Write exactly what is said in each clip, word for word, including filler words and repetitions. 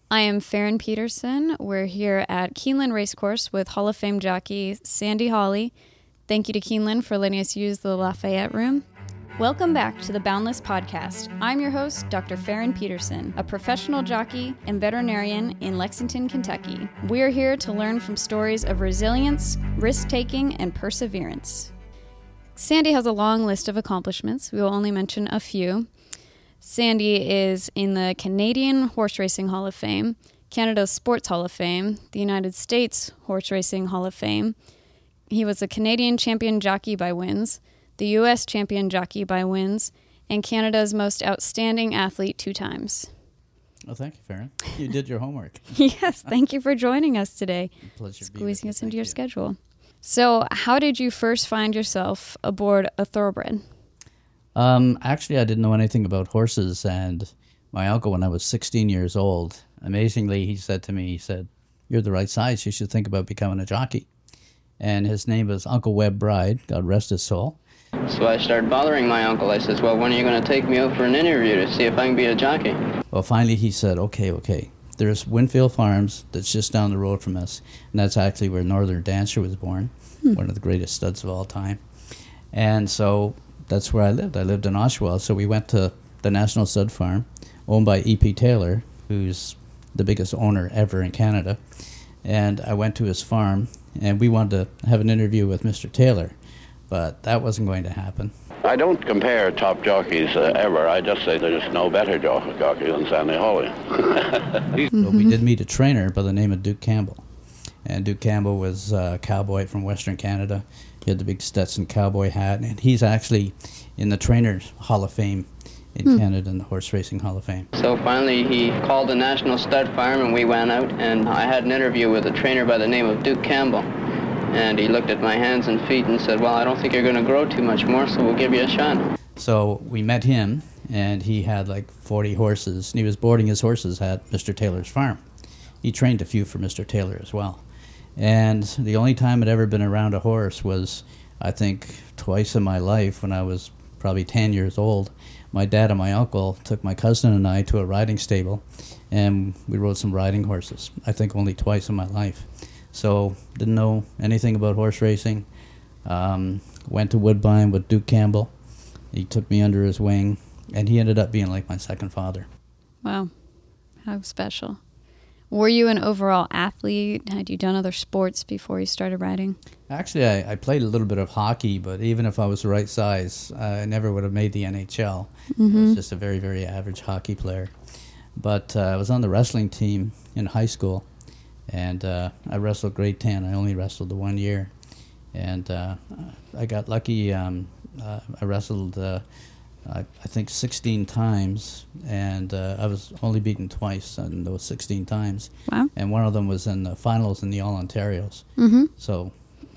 I am Farron Peterson. We're here at Keeneland Racecourse with Hall of Fame jockey Sandy Hawley. Thank you to Keeneland for letting us use the Lafayette Room. Welcome back to the Boundless Podcast. I'm your host, Doctor Farron Peterson, a professional jockey and veterinarian in Lexington, Kentucky. We're here to learn from stories of resilience, risk-taking, and perseverance. Sandy has a long list of accomplishments. We will only mention a few. Sandy is in the Canadian Horse Racing Hall of Fame, Canada's Sports Hall of Fame, the United States Horse Racing Hall of Fame. He was a Canadian champion jockey by wins, the U S champion jockey by wins, and Canada's most outstanding athlete two times. Well, thank you, Farron. You did your homework. Yes, thank you for joining us today. Pleasure Squeezing us into thank your you. schedule. So, how did you first find yourself aboard a thoroughbred? Um, actually, I didn't know anything about horses, and my uncle, when I was sixteen years old, amazingly, he said to me, he said, "You're the right size. You should think about becoming a jockey." And his name was Uncle Webb Bride, God rest his soul. So I started bothering my uncle. I says, well, when are you going to take me out for an interview to see if I can be a jockey? Well, finally he said, okay, okay. There's Winfield Farms that's just down the road from us, and that's actually where Northern Dancer was born, hmm. one of the greatest studs of all time. And so that's where I lived. I lived in Oshawa, so we went to the National Stud Farm, owned by E P Taylor, who's the biggest owner ever in Canada. And I went to his farm, and we wanted to have an interview with Mister Taylor, but that wasn't going to happen. I don't compare top jockeys uh, ever. I just say there's no better jo- jockey than Sandy Hawley. mm-hmm. So we did meet a trainer by the name of Duke Campbell. And Duke Campbell was a cowboy from Western Canada. He had the big Stetson cowboy hat, and he's actually in the Trainers Hall of Fame in hmm. Canada, in the Horse Racing Hall of Fame. So finally he called the National Stud Farm, and we went out, and I had an interview with a trainer by the name of Duke Campbell. And he looked at my hands and feet and said, well, I don't think you're going to grow too much more, so we'll give you a shot. So we met him, and he had like forty horses, and he was boarding his horses at Mister Taylor's farm. He trained a few for Mister Taylor as well. And the only time I'd ever been around a horse was, I think, twice in my life when I was probably ten years old. My dad and my uncle took my cousin and I to a riding stable, and we rode some riding horses, I think only twice in my life. So didn't know anything about horse racing. Um, went to Woodbine with Duke Campbell. He took me under his wing, and he ended up being like my second father. Wow, how special. Were you an overall athlete? Had you done other sports before you started riding? Actually, I, I played a little bit of hockey, but even if I was the right size, I never would have made the N H L. Mm-hmm. I was just a very, very average hockey player. But uh, I was on the wrestling team in high school, and uh, I wrestled grade ten. I only wrestled the one year. And uh, I got lucky. Um, uh, I wrestled, uh, I, I think, sixteen times, and uh, I was only beaten twice in those sixteen times. Wow. And one of them was in the finals in the All-Ontarios. Mm-hmm. So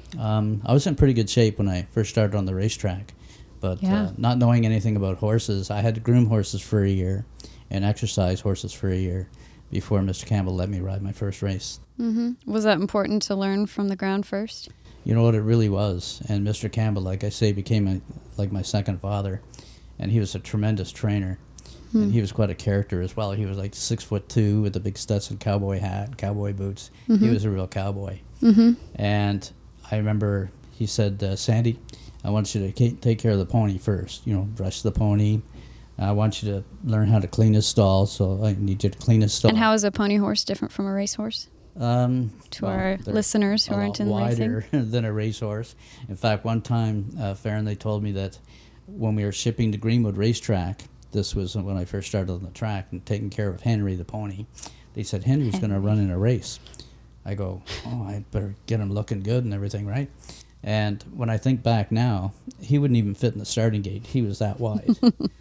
um, I was in pretty good shape when I first started on the racetrack. But yeah. uh, not knowing anything about horses, I had to groom horses for a year and exercise horses for a year before Mister Campbell let me ride my first race. Mm-hmm. Was that important to learn from the ground first? You know what, it really was. And Mister Campbell, like I say, became a, like my second father. And he was a tremendous trainer. Hmm. And he was quite a character as well. He was like six foot two with a big Stetson cowboy hat, cowboy boots. Mm-hmm. He was a real cowboy. Mm-hmm. And I remember he said, uh, Sandy, I want you to take care of the pony first. You know, brush the pony. I want you to learn how to clean his stall, so I need you to clean his stall. And how is a pony horse different from a racehorse? Um, to well, our listeners who aren't in wider racing? than a racehorse. In fact, one time, uh, Farron, they told me that when we were shipping to Greenwood Racetrack, this was when I first started on the track and taking care of Henry the pony, they said, Henry's going to run in a race. I go, oh, I better get him looking good and everything, right? And when I think back now, he wouldn't even fit in the starting gate. He was that wide.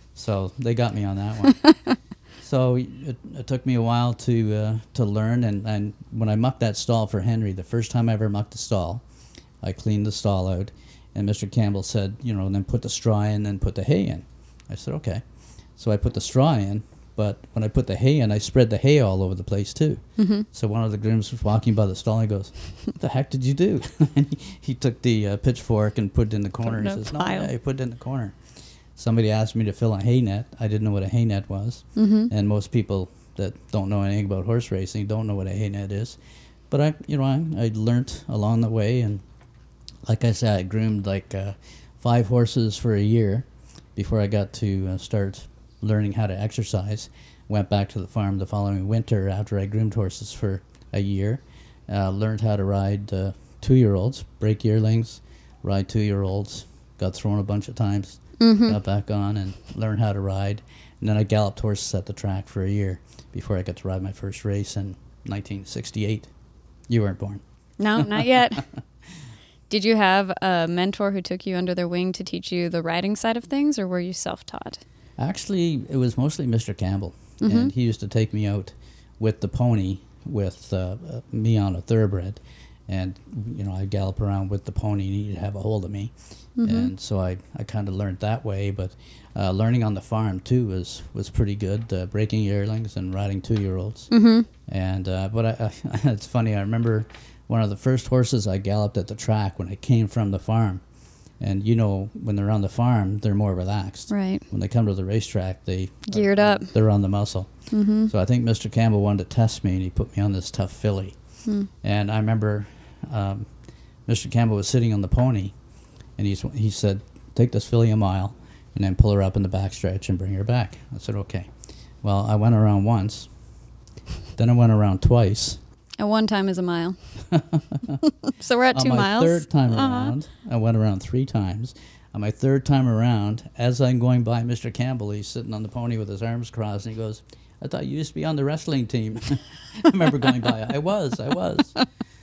So they got me on that one. So it, it took me a while to uh, to learn, and, and when I mucked that stall for Henry, the first time I ever mucked a stall, I cleaned the stall out, and Mister Campbell said, you know, and then put the straw in, then put the hay in. I said, okay. So I put the straw in, but when I put the hay in, I spread the hay all over the place too. Mm-hmm. So one of the grooms was walking by the stall, and he goes, what the heck did you do? And he, he took the uh, pitchfork and put it in the corner. He says, no, yeah, he put it in the corner. Somebody asked me to fill a hay net. I didn't know what a hay net was. Mm-hmm. And most people that don't know anything about horse racing don't know what a hay net is. But I, you know, I, I learned along the way, and like I said, I groomed like uh, five horses for a year before I got to uh, start learning how to exercise. Went back to the farm the following winter after I groomed horses for a year. Uh, learned how to ride uh, two-year-olds, break yearlings, ride two-year-olds. Got thrown a bunch of times, mm-hmm. got back on, and learned how to ride. And then I galloped horses at the track for a year before I got to ride my first race in nineteen sixty-eight. You weren't born. No, not yet. Did you have a mentor who took you under their wing to teach you the riding side of things, or were you self-taught? Actually, it was mostly Mister Campbell, mm-hmm. and he used to take me out with the pony with uh, uh, me on a thoroughbred, and you know, I'd gallop around with the pony, and he'd have a hold of me, mm-hmm. and so I, I kind of learned that way. But uh, learning on the farm too was was pretty good, uh, breaking yearlings and riding two-year-olds. Mm-hmm. And uh, but I, I, it's funny. I remember one of the first horses I galloped at the track when I came from the farm. And you know, when they're on the farm, they're more relaxed. Right. When they come to the racetrack, they geared uh, up. They're on the muscle. Mm-hmm. So I think Mister Campbell wanted to test me, and he put me on this tough filly. Mm. And I remember um, Mister Campbell was sitting on the pony, and he's he said, "Take this filly a mile, and then pull her up in the backstretch and bring her back." I said, "Okay." Well, I went around once, then I went around twice. At one time is a mile. So we're at two on my miles. third time uh-huh. around, I went around three times. On my third time around, as I'm going by Mister Campbell, he's sitting on the pony with his arms crossed, and he goes, "I thought you used to be on the wrestling team." I remember going by. I was, I was.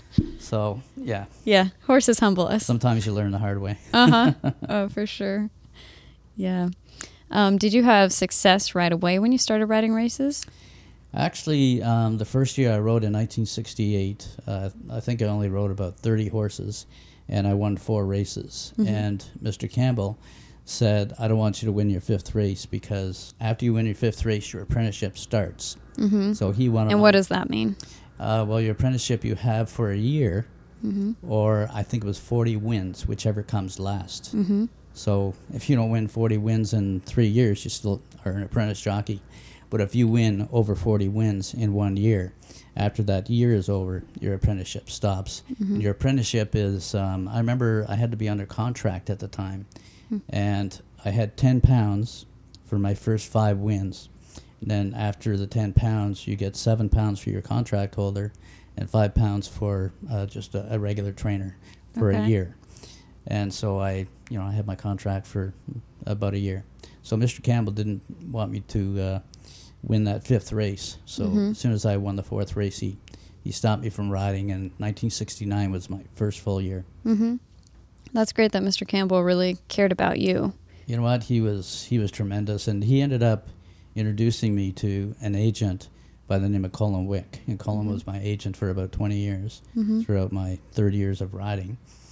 So, yeah. Yeah, horses humble us. Sometimes you learn the hard way. Uh-huh. Oh, for sure. Yeah. Um, did you have success right away when you started riding races? Actually, um, the first year I rode in nineteen sixty-eight, uh, I think I only rode about thirty horses, and I won four races. Mm-hmm. And Mister Campbell said, "I don't want you to win your fifth race, because after you win your fifth race, your apprenticeship starts." Mm-hmm. So he wanted. And what does that mean? Uh, well, your apprenticeship you have for a year, mm-hmm. or I think it was forty wins, whichever comes last. Mm-hmm. So if you don't win forty wins in three years, you still are an apprentice jockey. But if you win over forty wins in one year, after that year is over, your apprenticeship stops. Mm-hmm. Your apprenticeship is, um, I remember I had to be under contract at the time, mm-hmm. and I had ten pounds for my first five wins. And then after the ten pounds, you get seven pounds for your contract holder and five pounds for uh, just a, a regular trainer for okay. a year. And so I, you know, I had my contract for about a year. So Mister Campbell didn't want me to uh, win that fifth race. So mm-hmm. as soon as I won the fourth race, he, he stopped me from riding, and nineteen sixty-nine was my first full year. Mm-hmm. That's great that Mister Campbell really cared about you. You know what? He was he was tremendous, and he ended up introducing me to an agent by the name of Colin Wick. And Colin mm-hmm. was my agent for about twenty years mm-hmm. throughout my thirty years of riding.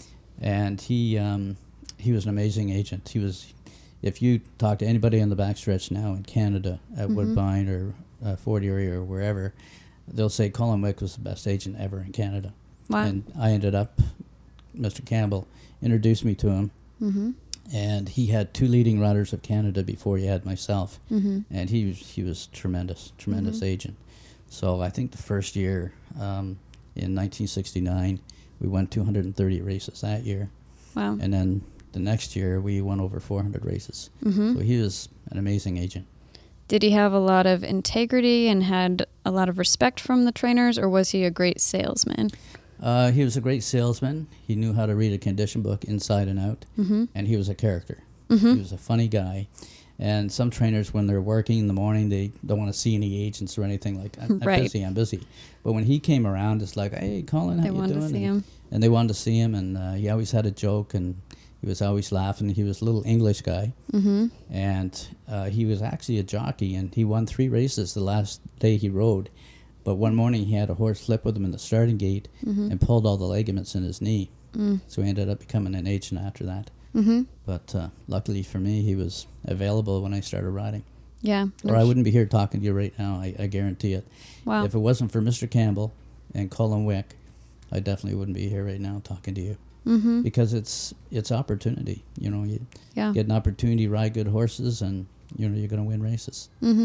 And he um, he was an amazing agent. He was, if you talk to anybody on the backstretch now in Canada, at mm-hmm. Woodbine or uh, Fort Erie or wherever, they'll say Colin Wick was the best agent ever in Canada. Wow. And I ended up, Mister Campbell introduced me to him, mm-hmm. and he had two leading riders of Canada before he had myself, mm-hmm. and he was, he was tremendous, tremendous mm-hmm. agent. So I think the first year um, in nineteen sixty-nine, we won two hundred thirty races that year. Wow. And then the next year, we won over four hundred races. Mm-hmm. So he was an amazing agent. Did he have a lot of integrity and had a lot of respect from the trainers, or was he a great salesman? Uh, he was a great salesman. He knew how to read a condition book inside and out, mm-hmm. and he was a character. Mm-hmm. He was a funny guy. And some trainers, when they're working in the morning, they don't want to see any agents or anything. Like, I'm, I'm right. busy, I'm busy. But when he came around, it's like, hey, Colin, how they you wanted doing? To see and, him. and they wanted to see him, and uh, he always had a joke, and he was always laughing. He was a little English guy, mm-hmm. and uh, he was actually a jockey, and he won three races the last day he rode. But one morning he had a horse slip with him in the starting gate mm-hmm. and pulled all the ligaments in his knee. Mm. So he ended up becoming an agent after that. Mm-hmm. But uh, luckily for me, he was available when I started riding. Yeah. Or I wouldn't be here talking to you right now, I, I guarantee it. Wow. If it wasn't for Mister Campbell and Colin Wick, I definitely wouldn't be here right now talking to you. Mm-hmm. Because it's it's opportunity. You know, you yeah. get an opportunity to ride good horses, and you know you're going to win races. Mm-hmm.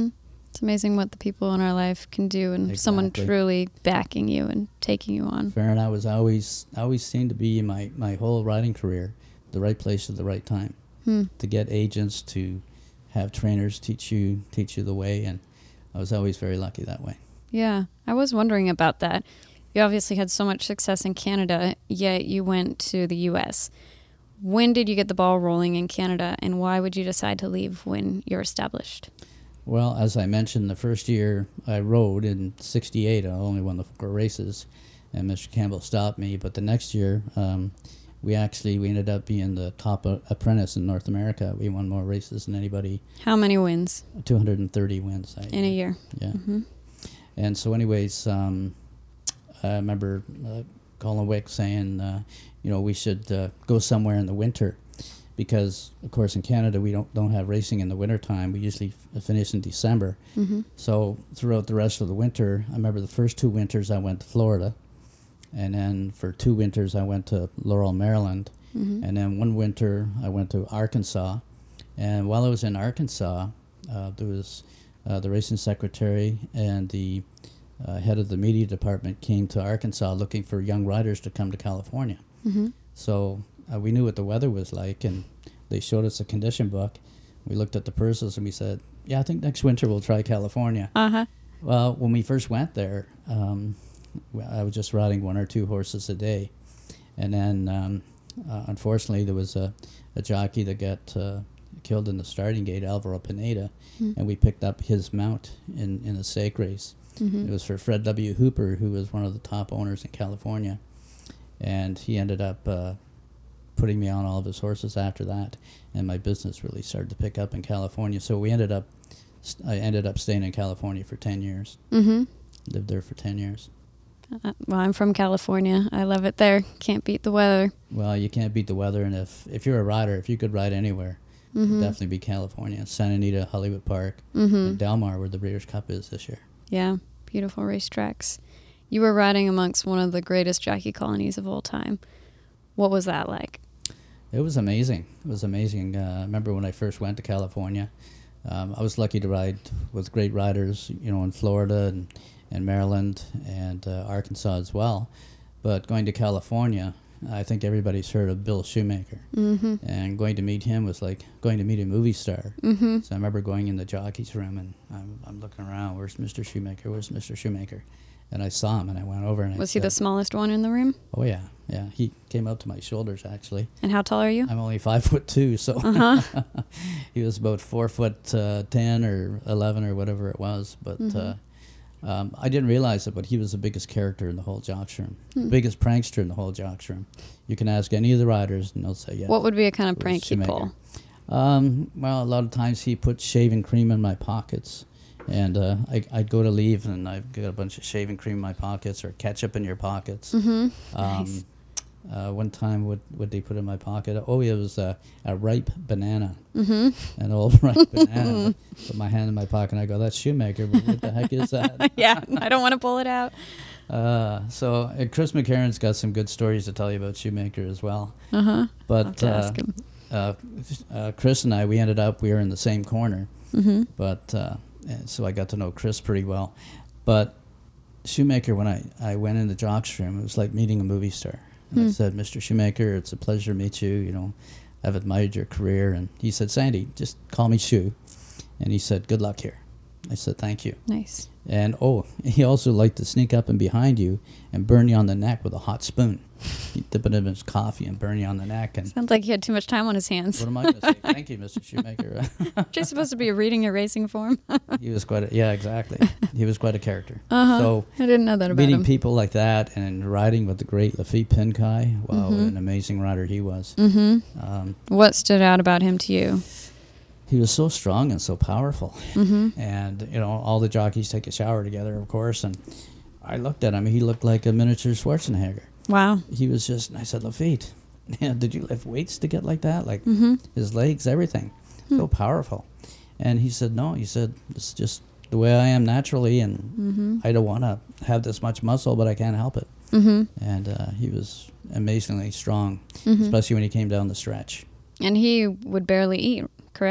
It's amazing what the people in our life can do, and Exactly. someone truly backing you and taking you on. Farron, I was always always seemed to be in my, my whole riding career, the right place at the right time. Hmm. To get agents, to have trainers teach you teach you the way, and I was always very lucky that way. Yeah, I was wondering about that. You obviously had so much success in Canada, yet you went to the U S. When did you get the ball rolling in Canada, and why would you decide to leave when you're established? Well, as I mentioned, the first year I rode in sixty-eight, I only won the four races, and Mister Campbell stopped me. But the next year, um, we actually we ended up being the top uh, apprentice in North America. We won more races than anybody. How many wins? two hundred thirty wins. I, In a year. Yeah. Mm-hmm. And so anyways, um, I remember uh, Colin Wick saying, uh, you know, we should uh, go somewhere in the winter. Because, of course, in Canada, we don't don't have racing in the wintertime. We usually f- finish in December. Mm-hmm. So throughout the rest of the winter, I remember the first two winters I went to Florida. And then for two winters, I went to Laurel, Maryland. Mm-hmm. And then one winter, I went to Arkansas. And while I was in Arkansas, uh, there was uh, the racing secretary and the uh, head of the media department came to Arkansas looking for young riders to come to California. Mm-hmm. So uh, we knew what the weather was like, and they showed us a condition book. We looked at the purses, and we said, yeah, I think next winter we'll try California. Uh-huh. Well, when we first went there, um, I was just riding one or two horses a day. And then, um, uh, unfortunately, there was a, a jockey that got uh, killed in the starting gate, Alvaro Pineda, Mm-hmm. and we picked up his mount in, in a stake race. Mm-hmm. It was for Fred W. Hooper, who was one of the top owners in California. And he ended up uh, putting me on all of his horses after that, and my business really started to pick up in California. So we ended up, st- I ended up staying in California for ten years. Mm-hmm. Lived there for ten years. Uh, well, I'm from California. I love it there. Can't beat the weather. Well, you can't beat the weather, and if, if you're a rider, if you could ride anywhere, Mm-hmm. it'd definitely be California. Santa Anita, Hollywood Park, Mm-hmm. and Del Mar, where the Breeders' Cup is this year. Yeah, beautiful racetracks. You were riding amongst one of the greatest jockey colonies of all time. What was that like? It was amazing. It was amazing. Uh, I remember when I first went to California, um, I was lucky to ride with great riders, you know, in Florida and, and Maryland and uh, Arkansas as well. But going to California, I think everybody's heard of Bill Shoemaker. Mm-hmm. And going to meet him was like going to meet a movie star. Mm-hmm. So I remember going in the jockey's room, and I'm, I'm looking around, where's Mister Shoemaker, where's Mister Shoemaker? And I saw him, and I went over and I Was said, he the smallest one in the room? oh yeah, yeah. He came up to my shoulders, actually. And how tall are you? I'm only five foot two, so Uh-huh. he was about four foot uh, ten or eleven or whatever it was. But Mhm. uh, um, I didn't realize it, but he was the biggest character in the whole jocks room, Hmm. biggest prankster in the whole jocks room. You can ask any of the riders, and they'll say yes. What would be a kind of It was prank he'd Shoemaker. pull? Um, well, a lot of times he put shaving cream in my pockets. And uh, I, I'd go to leave, and I've got a bunch of shaving cream in my pockets, or ketchup in your pockets. Mm-hmm. Um, Nice. uh, one time, what what they put in my pocket? Oh, it was uh, a ripe banana, Mm-hmm. an old ripe banana. Put my hand in my pocket, and I go, "That's Shoemaker, but what the heck is that?" Yeah, I don't want to pull it out. Uh, so uh, Chris McCarron's got some good stories to tell you about Shoemaker as well. Uh-huh. I'll have But to uh, ask him. uh, uh, Chris and I, we ended up we were in the same corner. Mm-hmm. But uh, and so I got to know Chris pretty well. But Shoemaker, when I, I went in the jocks room, it was like meeting a movie star. And Hmm. I said, Mister Shoemaker, it's a pleasure to meet you. You know, I've admired your career. And he said, Sandy, just call me Shoe. And he said, good luck here. I said, thank you. Nice. And, oh, he also liked to sneak up and behind you and burn you on the neck with a hot spoon. He'd dip it in his coffee and burn you on the neck. And Sounds like he had too much time on his hands. what am I going to say? Thank you, Mister Shoemaker. Aren't you supposed to be reading your racing form? He was quite a, yeah, exactly. He was quite a character. Uh-huh. So I didn't know that about meeting him. people like that and riding with the great Lafitte Pinkai, wow, Mhm. an amazing rider he was. Mm-hmm. Um, What stood out about him to you? he was so strong and so powerful. Mm-hmm. And, you know, all the jockeys take a shower together, of course. And I looked at him. He looked like a miniature Schwarzenegger. Wow. He was just, and I said, Lafitte, yeah, did you lift weights to get like that? Like Mm-hmm. his legs, everything. Hmm. So powerful. And he said, no, he said, it's just the way I am naturally, and Mm-hmm. I don't want to have this much muscle, but I can't help it. Mm-hmm. And uh, he was amazingly strong, Mm-hmm. especially when he came down the stretch. And he would barely eat, correct?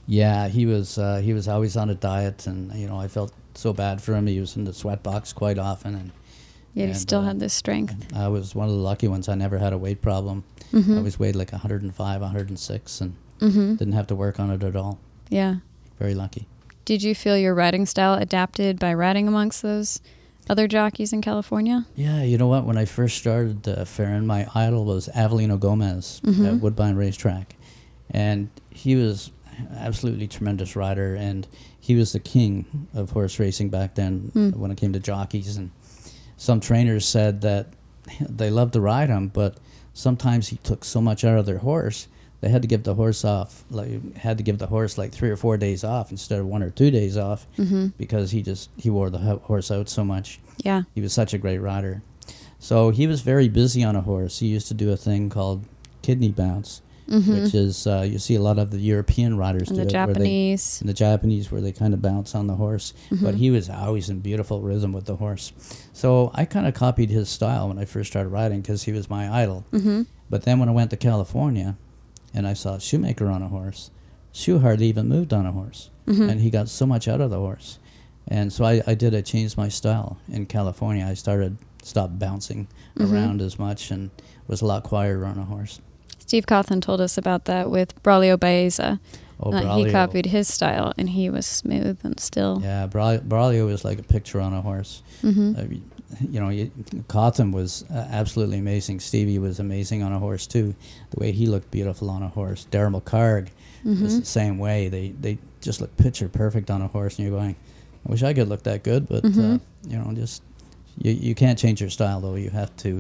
Yeah, he was uh, he was always on a diet, and you know I felt so bad for him. He was in the sweat box quite often, and Yet he and, still uh, had this strength. I was one of the lucky ones. I never had a weight problem. Mm-hmm. I always weighed like one hundred five, one hundred six, and Mm-hmm. didn't have to work on it at all. Yeah. Very lucky. Did you feel your riding style adapted by riding amongst those other jockeys in California? Yeah, you know what? When I first started uh, Farron, my idol was Avelino Gomez Mhm. at Woodbine Racetrack. And he was absolutely tremendous rider, and he was the king of horse racing back then Mm. when it came to jockeys. And some trainers said that they loved to ride him, but sometimes he took so much out of their horse, they had to give the horse off, like had to give the horse like three or four days off instead of one or two days off, Mm-hmm. because he just he wore the ho- horse out so much. Yeah. He was such a great rider. So he was very busy on a horse. He used to do a thing called kidney bounce, Mm-hmm. which is, uh, you see a lot of the European riders And do the it. where they- Japanese. and the Japanese, where they kind of bounce on the horse. Mhm. But he was always in beautiful rhythm with the horse. So I kind of copied his style when I first started riding because he was my idol. Mm-hmm. But then when I went to California and I saw Shoemaker on a horse, Shoe hardly even moved on a horse. Mhm. And he got so much out of the horse. And so I, I did, I changed my style in California. I started, stopped bouncing Mhm. around as much and was a lot quieter on a horse. Steve Cawthon told us about that with Braulio Baeza. Oh, that Braulio. he copied his style, and he was smooth and still. Yeah, Bra- Braulio was like a picture on a horse. Mm-hmm. Uh, you know, you, Cawthon was uh, absolutely amazing. Stevie was amazing on a horse too. The way he looked beautiful on a horse. Daryl McCarg Mm-hmm. was the same way. They they just look picture perfect on a horse, and you're going, I wish I could look that good, but Mhm. uh, you know, just you you can't change your style though. You have to,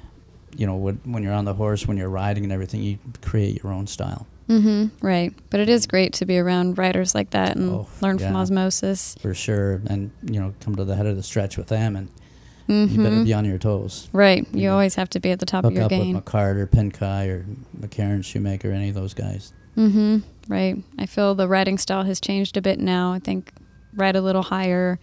you know, when when you're on the horse, when you're riding and everything, you create your own style Mm-hmm. Right. But it is great to be around riders like that and Oh, learn from yeah. osmosis. for sure. And you know, come to the head of the stretch with them, and Mm-hmm. you better be on your toes. Right. You Yeah. always have to be at the top Hook of your up game. with McCart or Pinkai or McCarran, Shoemaker, any of those guys. Mm-hmm. Right. I feel the riding style has changed a bit now. I think ride a little higher.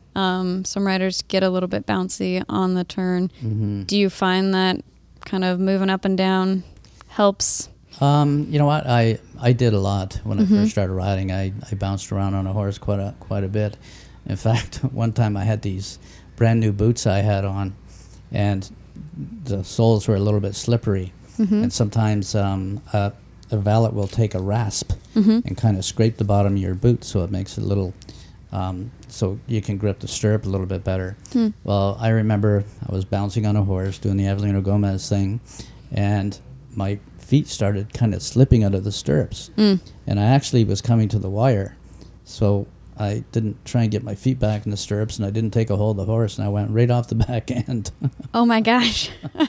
Um, some riders get a little bit bouncy on the turn. Mm-hmm. Do you find that kind of moving up and down helps? Um, you know what? I I did a lot when Mhm. I first started riding. I, I bounced around on a horse quite a quite a bit. In fact, one time I had these brand new boots I had on, and the soles were a little bit slippery. Mm-hmm. And sometimes um, a, a valet will take a rasp Mm-hmm. and kind of scrape the bottom of your boot, so it makes it a little, um, so you can grip the stirrup a little bit better. Hmm. Well, I remember I was bouncing on a horse doing the Avelino Gomez thing, and my feet started kind of slipping out of the stirrups. Mm. And I actually was coming to the wire, so I didn't try and get my feet back in the stirrups, and I didn't take a hold of the horse, and I went right off the back end. Oh my gosh.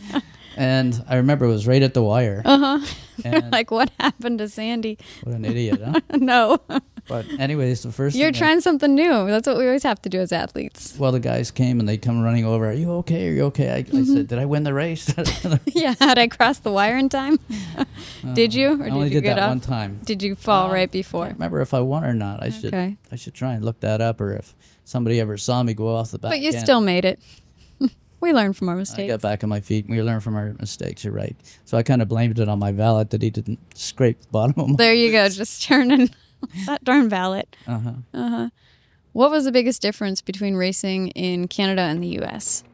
And I remember it was right at the wire. Uh-huh. And Like, what happened to Sandy? what an idiot, huh? No. But anyways, the first You're thing I- trying something new. That's what we always have to do as athletes. well, the guys came and they come running over. Are you okay? Are you okay? I, I said, did I win the race? Yeah. Had I crossed the wire in time? Did you? Or I only did you did get that up? one time. Did you fall Uh, right I before? can't remember if I won or not. I should Okay. I should try and look that up, or if somebody ever saw me go off the back But you end. still made it. We learn from our I mistakes. got back on my feet. We learn from our mistakes. You're right. So I kind of blamed it on my valet that he didn't scrape the bottom of my. There you go. Just turning that darn valet. Uh huh. Uh-huh. What was the biggest difference between racing in Canada and the U S?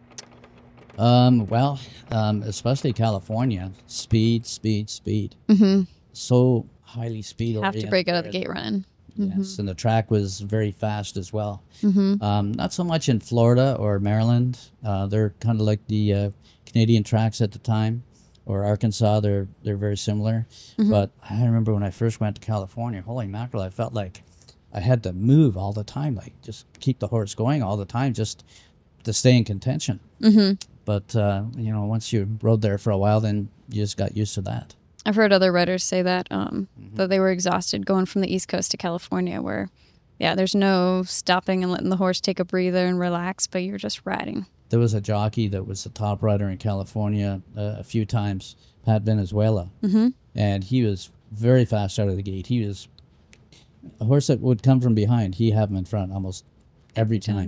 Um. Well, um, especially California, speed, speed, speed. Mm-hmm. So highly speed. Have to oriented break out of the there. gate running. Yes, and the track was very fast as well. Mm-hmm. Um, not so much in Florida or Maryland. Uh, they're kind of like the uh, Canadian tracks at the time, or Arkansas. They're they're very similar. Mm-hmm. But I remember when I first went to California, holy mackerel, I felt like I had to move all the time, like just keep the horse going all the time, just to stay in contention. Mm-hmm. But uh, you know, once you rode there for a while, then you just got used to that. I've heard other riders say that um, Mm-hmm. that they were exhausted going from the East Coast to California, where, yeah, there's no stopping and letting the horse take a breather and relax, but you're just riding. There was a jockey that was the top rider in California uh, a few times, Pat Venezuela, Mm-hmm. and he was very fast out of the gate. He was a horse that would come from behind. He have him in front almost every time,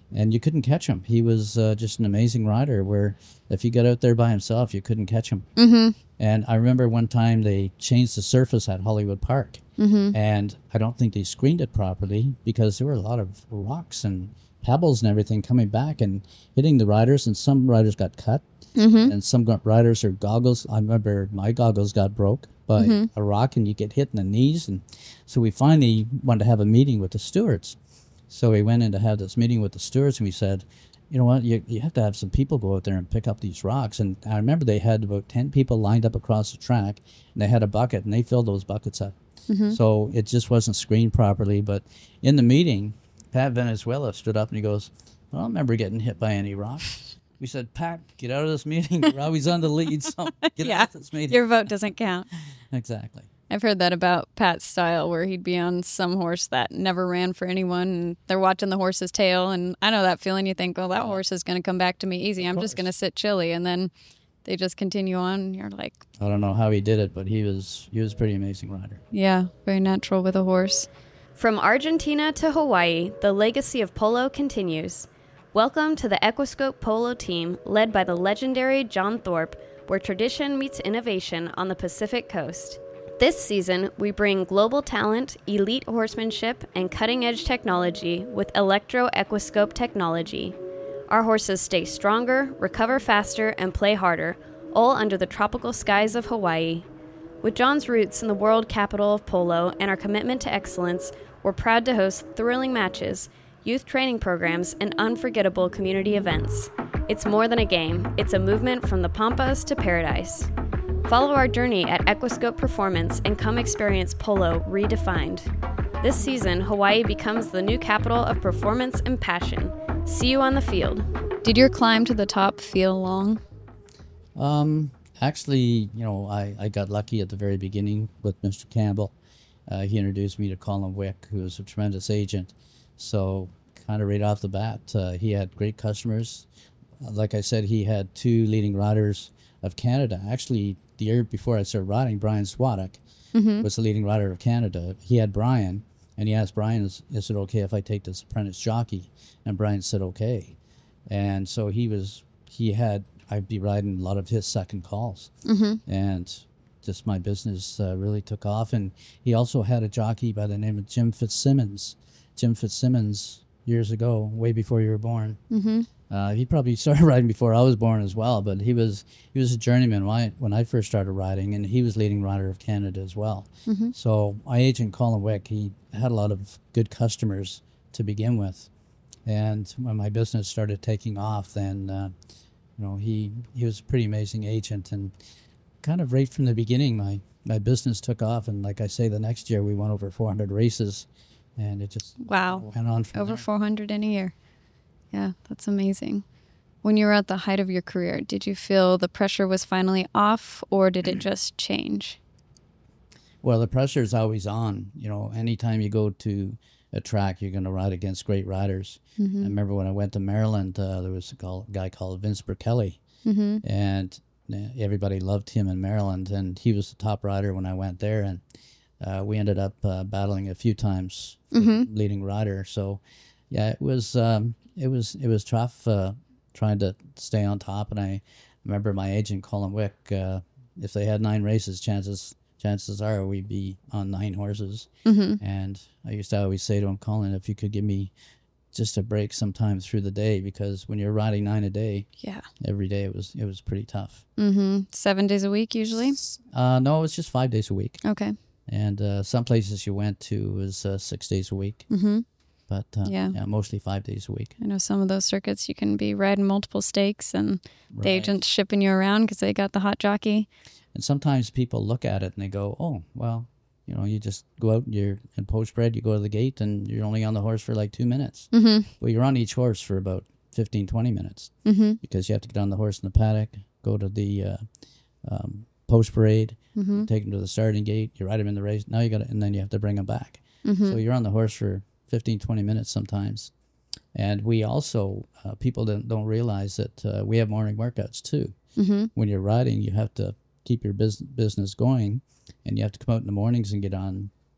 and you couldn't catch him. He was uh, just an amazing rider where if he got out there by himself, you couldn't catch him. Mm-hmm. And I remember one time they changed the surface at Hollywood Park, Mm-hmm. and I don't think they screened it properly because there were a lot of rocks and pebbles and everything coming back and hitting the riders, and some riders got cut, Mm-hmm. and some got riders or goggles. I remember my goggles got broke by Mm-hmm. a rock, and you get hit in the knees. And so we finally wanted to have a meeting with the stewards. So we went in to have this meeting with the stewards, and we said, you know what, you, you have to have some people go out there and pick up these rocks. And I remember they had about ten people lined up across the track, and they had a bucket, and they filled those buckets up. Mm-hmm. So it just wasn't screened properly. But in the meeting, Pat Venezuela stood up and he goes, well, I don't remember getting hit by any rocks. We said, Pat, get out of this meeting. You're always on the lead, so get Yeah. out of this meeting. Your vote doesn't count. Exactly. I've heard that about Pat's style, where he'd be on some horse that never ran for anyone, and they're watching the horse's tail. And I know that feeling. You think, well, that horse is going to come back to me easy. I'm just going to sit chilly. And then they just continue on. And you're like, I don't know how he did it, but he was he was a pretty amazing rider. yeah, very natural with a horse. From Argentina to Hawaii, the legacy of polo continues. Welcome to the Equiscope Polo team, led by the legendary John Thorpe, where tradition meets innovation on the Pacific Coast. This season, we bring global talent, elite horsemanship, and cutting-edge technology with Electro Equiscope technology. Our horses stay stronger, recover faster, and play harder, all under the tropical skies of Hawaii. With John's roots in the world capital of polo and our commitment to excellence, we're proud to host thrilling matches, youth training programs, and unforgettable community events. It's more than a game, it's a movement from the Pampas to paradise. Follow our journey at Equiscope Performance and come experience polo redefined. This season, Hawaii becomes the new capital of performance and passion. See you on the field. Did your climb to the top feel long? Um, actually, you know, I, I got lucky at the very beginning with Mister Campbell. Uh, he introduced me to Colin Wick, who was a tremendous agent. So kind of right off the bat, uh, he had great customers. Uh, like I said, he had two leading riders of Canada. Actually, the year before I started riding, Brian Swadek Mm-hmm. was the leading rider of Canada. He had Brian, and he asked Brian, is, is it okay if I take this apprentice jockey? And Brian said, okay. And so he was, he had, I'd be riding a lot of his second calls. Mm-hmm. And just my business uh, really took off. And he also had a jockey by the name of Jim Fitzsimmons. Jim Fitzsimmons, years ago, way before you were born. Mm-hmm. Uh, he probably started riding before I was born as well, but he was he was a journeyman when I, when I first started riding, and he was leading rider of Canada as well. Mm-hmm. So my agent, Colin Wick, he had a lot of good customers to begin with. And when my business started taking off, then, uh, you know, he, he was a pretty amazing agent. And kind of right from the beginning, my, my business took off. And like I say, the next year we went over four hundred races, and it just Wow. went on from Over there. four hundred in a year. Yeah, that's amazing. When you were at the height of your career, did you feel the pressure was finally off, or did it just change? Well, the pressure is always on. You know, anytime you go to a track, you're going to ride against great riders. Mm-hmm. I remember when I went to Maryland, uh, there was a call, guy called Vince Berkeley, Mm-hmm. and uh, everybody loved him in Maryland, and he was the top rider when I went there, and uh, we ended up uh, battling a few times for Mm-hmm. leading rider. So, yeah, it was um, it was it was tough uh, trying to stay on top. And I remember my agent Colin Wick. Uh, if they had nine races, chances chances are we'd be on nine horses. Mm-hmm. And I used to always say to him, Colin, if you could give me just a break sometime through the day, because when you're riding nine a day, Yeah. every day it was it was pretty tough. Mm-hmm. Seven days a week usually? Uh, no, it was just five days a week. Okay. And uh, some places you went to was uh, six days a week. Mm-hmm. But uh, Yeah. yeah. mostly five days a week. I know some of those circuits you can be riding multiple stakes and the Right. agent's shipping you around because they got the hot jockey. And sometimes people look at it and they go, oh, well, you know, you just go out and you're in post-bred, you go to the gate and you're only on the horse for like two minutes. Mm-hmm. Well, you're on each horse for about fifteen, twenty minutes Mm-hmm. because you have to get on the horse in the paddock, go to the uh, um, post-parade, Mm-hmm. take them to the starting gate, you ride them in the race. Now you got to, and then you have to bring them back. Mm-hmm. So you're on the horse for fifteen, twenty minutes sometimes. And we also, uh, people don't, don't realize that uh, we have morning workouts too. Mm-hmm. When you're riding, you have to keep your bus- business going, and you have to come out in the mornings and get on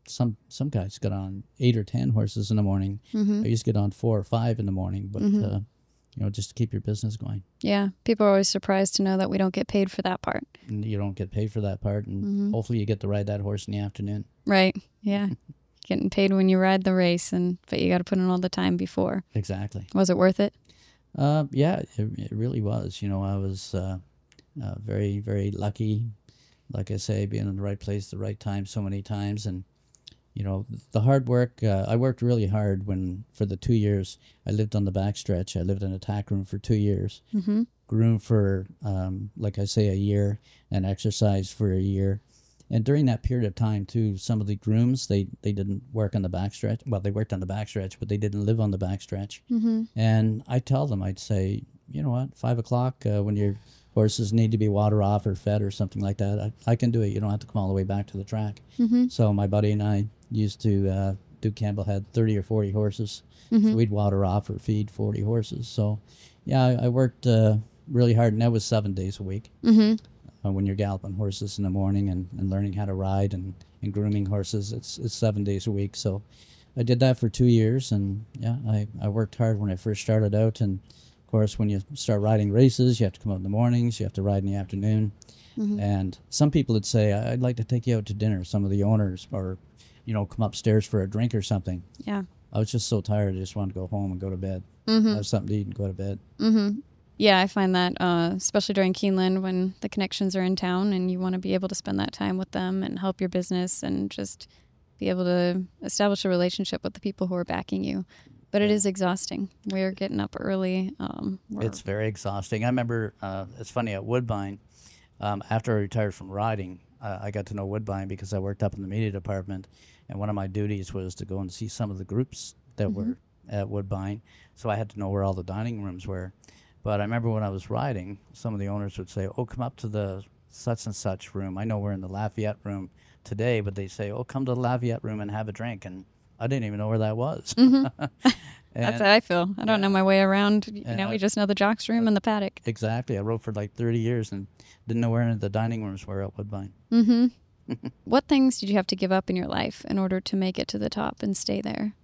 some some guys get on eight or ten horses in the morning. Mm-hmm. I used to get on four or five in the morning, but Mm-hmm. uh, you know, just to keep your business going. Yeah, people are always surprised to know that we don't get paid for that part. And you don't get paid for that part, and Mm-hmm. hopefully you get to ride that horse in the afternoon. Right. Yeah. Getting paid when you ride the race, and but you got to put in all the time before. Exactly. Was it worth it? Uh, yeah, it, it really was. You know, I was uh, uh, very, very lucky. Like I say, being in the right place at the right time so many times. And, you know, the hard work, uh, I worked really hard when, for the two years, I lived on the backstretch. I lived in a tack room for two years. Mm-hmm. Groomed for, um, like I say, a year, and exercised for a year. And during that period of time, too, some of the grooms, they, they didn't work on the backstretch. Well, they worked on the backstretch, but they didn't live on the backstretch. Mm-hmm. And I tell them, I'd say, you know what, five o'clock uh, when your horses need to be water off or fed or something like that, I, I can do it. You don't have to come all the way back to the track. Mm-hmm. So my buddy and I used to, uh, Duke Campbell had thirty or forty horses. Mm-hmm. So we'd water off or feed forty horses. So, yeah, I, I worked uh, really hard, and that was seven days a week. Mm-hmm. Uh, when you're galloping horses in the morning and, and learning how to ride and, and grooming horses, it's it's seven days a week. So I did that for two years, and yeah, I, I worked hard when I first started out. And of course, when you start riding races, you have to come out in the mornings, you have to ride in the afternoon. Mm-hmm. And some people would say, I'd like to take you out to dinner, some of the owners, or, you know, come upstairs for a drink or something. Yeah. I was just so tired, I just wanted to go home and go to bed. Mm-hmm. Have something to eat and go to bed. Mm-hmm. Yeah, I find that, uh, especially during Keeneland when the connections are in town and you want to be able to spend that time with them and help your business and just be able to establish a relationship with the people who are backing you. But it is exhausting. We're getting up early. Um, we're- It's very exhausting. I remember, uh, it's funny, at Woodbine, um, after I retired from riding, uh, I got to know Woodbine because I worked up in the media department, and one of my duties was to go and see some of the groups that Mm-hmm. were at Woodbine, so I had to know where all the dining rooms were. But I remember when I was riding, some of the owners would say, oh, come up to the such and such room. I know we're in the Lafayette room today, but they say, oh, come to the Lafayette room and have a drink. And I didn't even know where that was. Mm-hmm. And That's how I feel. I don't know my way around. You And know, I- we just know the jocks room and the paddock. Exactly. I rode for like thirty years and didn't know where any of the dining rooms were at Woodbine. Mm-hmm. What things did you have to give up in your life in order to make it to the top and stay there?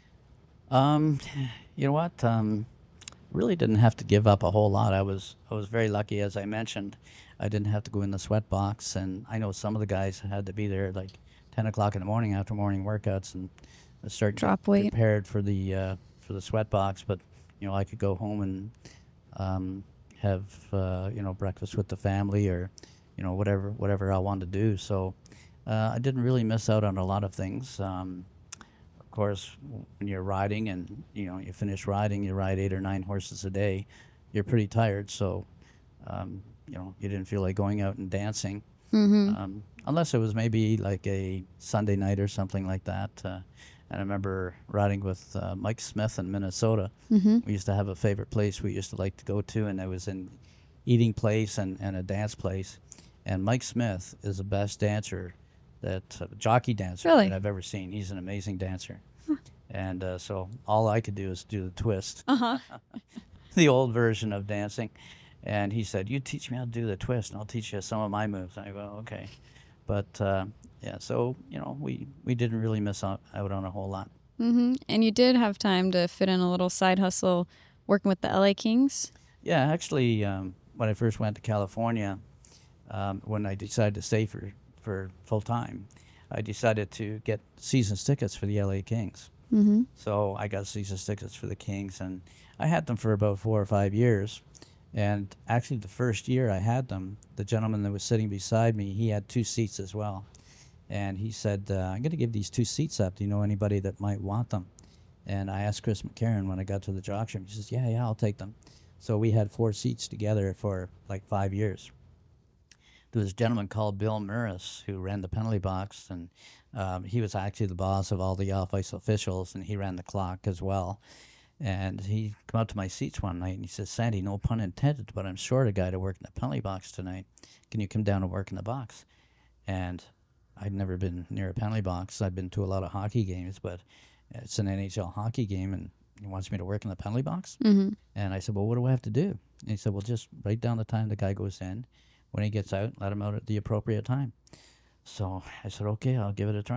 Um, you know what? Um, really didn't have to give up a whole lot. I was I was very lucky, as I mentioned. I didn't have to go in the sweat box, and I know some of the guys had to be there like ten o'clock in the morning after morning workouts and start Drop getting weight. prepared for the uh, for the sweat box. But you know, I could go home and um, have uh, you know breakfast with the family, or you know whatever whatever I wanted to do. So uh, I didn't really miss out on a lot of things. Um, Of course, when you're riding and you know you finish riding, you ride eight or nine horses a day, you're pretty tired. So, um, you know, you didn't feel like going out and dancing, Mm-hmm. um, unless it was maybe like a Sunday night or something like that. Uh, and I remember riding with uh, Mike Smith in Minnesota. Mm-hmm. We used to have a favorite place we used to like to go to, and it was an eating place and, and a dance place. And Mike Smith is the best dancer, that uh, jockey dancer Really? that I've ever seen. He's an amazing dancer. And uh, so all I could do is do the twist, Uh-huh. the old version of dancing. And he said, you teach me how to do the twist, and I'll teach you some of my moves. And I go, okay. But, uh, yeah, so, you know, we, we didn't really miss out, out on a whole lot. Mm-hmm. And you did have time to fit in a little side hustle working with the L A Kings. Yeah, actually, um, when I first went to California, um, when I decided to stay for, for full time, I decided to get season tickets for the L A Kings. Mm-hmm. So I got season tickets for the Kings, and I had them for about four or five years. And actually, the first year I had them, the gentleman that was sitting beside me, he had two seats as well. And he said, uh, I'm going to give these two seats up. Do you know anybody that might want them? And I asked Chris McCarron when I got to the jock room. He says, yeah, yeah, I'll take them. So we had four seats together for like five years. There was a gentleman called Bill Murris who ran the penalty box, and um, he was actually the boss of all the off-ice officials, and he ran the clock as well. And he come up to my seats one night, and he says, Sandy, no pun intended, but I'm short a guy to work in the penalty box tonight. Can you come down and work in the box? And I'd never been near a penalty box. I'd been to a lot of hockey games, but it's an N H L hockey game, and he wants me to work in the penalty box? Mm-hmm. And I said, well, what do I have to do? And he said, well, just write down the time the guy goes in. When he gets out, let him out at the appropriate time. So I said, okay, I'll give it a try.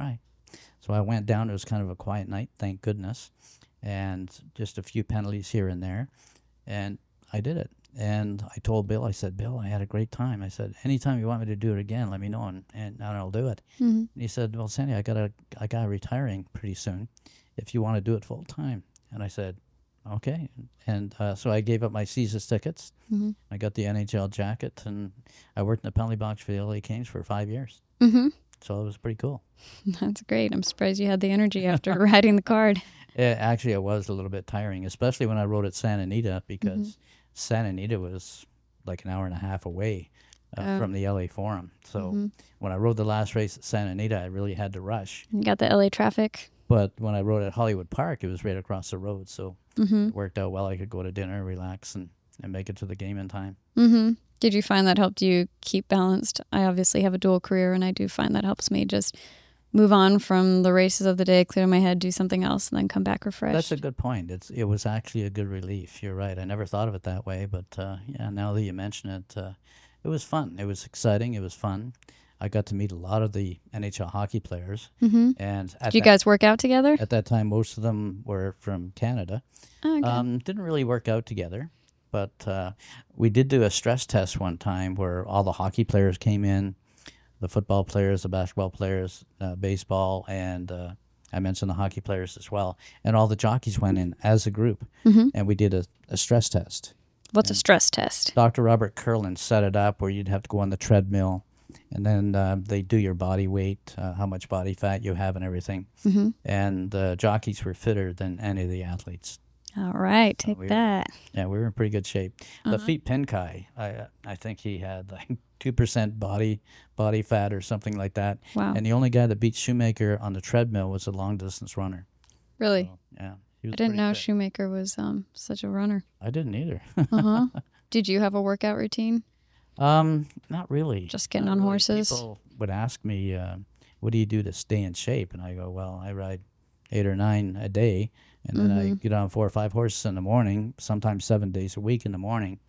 So I went down. It was kind of a quiet night, thank goodness, and just a few penalties here and there, and I did it. And I told Bill, I said, Bill, I had a great time. I said, anytime you want me to do it again, let me know, and, and, and I'll do it. Mm-hmm. And he said, well, Sandy, I got a, I got retiring pretty soon if you want to do it full time. And I said, okay. And uh, so I gave up my Caesars tickets. Mm-hmm. I got the N H L jacket, and I worked in the penalty box for the L A Kings for five years. Mm-hmm. So it was pretty cool. That's great. I'm surprised you had the energy after riding the card. It, actually, it was a little bit tiring, especially when I rode at Santa Anita, because Mm-hmm. Santa Anita was like an hour and a half away uh, Oh. from the L A Forum. So Mm-hmm. when I rode the last race at Santa Anita, I really had to rush. You got the L A traffic. But when I rode at Hollywood Park, it was right across the road. So Mm-hmm. it worked out well. I could go to dinner, relax, and, and make it to the game in time. Mm-hmm. Did you find that helped you keep balanced? I obviously have a dual career, and I do find that helps me just move on from the races of the day, clear my head, do something else, and then come back refreshed. That's a good point. It's It was actually a good relief. You're right. I never thought of it that way. But uh, yeah, now that you mention it, uh, it was fun. It was exciting. It was fun. I got to meet a lot of the N H L hockey players. Mm-hmm. And at Did you that, guys work out together? at that time, most of them were from Canada. Oh, okay. Um, didn't really work out together. But uh, we did do a stress test one time where all the hockey players came in, the football players, the basketball players, uh, baseball, and uh, I mentioned the hockey players as well. And all the jockeys went in as a group, Mm-hmm. and we did a, a stress test. What's a stress test? Doctor Robert Curlin set it up where you'd have to go on the treadmill, and then uh, they do your body weight, uh, how much body fat you have and everything. Mm-hmm. And the jockeys were fitter than any of the athletes. All right, take we- that. Yeah, we were in pretty good shape. Uh-huh. Lafitte Pinkai, I I think he had like two percent body body fat or something like that. Wow. And the only guy that beat Shoemaker on the treadmill was a long distance runner. Really? So, yeah, he was I didn't pretty know fit. Shoemaker was um such a runner. I didn't either. Uh-huh. Did you have a workout routine? um, not really. Just getting Not on really. horses? People would ask me, uh, "What do you do to stay in shape?" And I go, "Well, I ride eight or nine a day, and then I Mm-hmm. get on four or five horses in the morning, sometimes seven days a week in the morning."